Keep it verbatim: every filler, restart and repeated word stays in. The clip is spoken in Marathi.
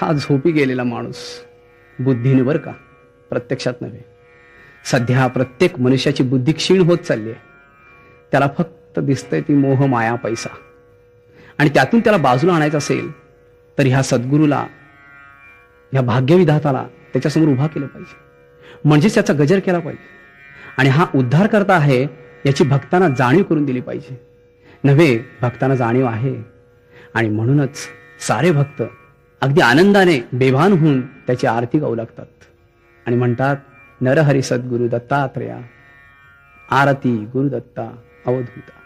हा झोपी गेलेला माणूस बुद्धीने बर का, प्रत्यक्षात नव्हे. सध्या प्रत्येक मनुष्याची बुद्धी क्षीण होत चालली आहे. त्याला फक्त दिसतंय ती मोह माया पैसा, आणि त्यातून त्याला बाजूला आणायचं असेल तर ह्या सद्गुरूला, ह्या भाग्यविधाताला त्याच्यासमोर उभा केलं पाहिजे, म्हणजेच त्याचा गजर केला पाहिजे. आणि हा उद्धार करता आहे याची भक्तांना जाणीव करून दिली पाहिजे. नव्हे, भक्तांना जाणीव आहे, आणि म्हणूनच सारे भक्त अगदी आनंदाने बेभान होऊन त्याची आरती गाऊ लागतात आणि म्हणतात, नरहरी सद्गुरु दत्तात्रेया, आरती गुरुदत्ता अवधूता.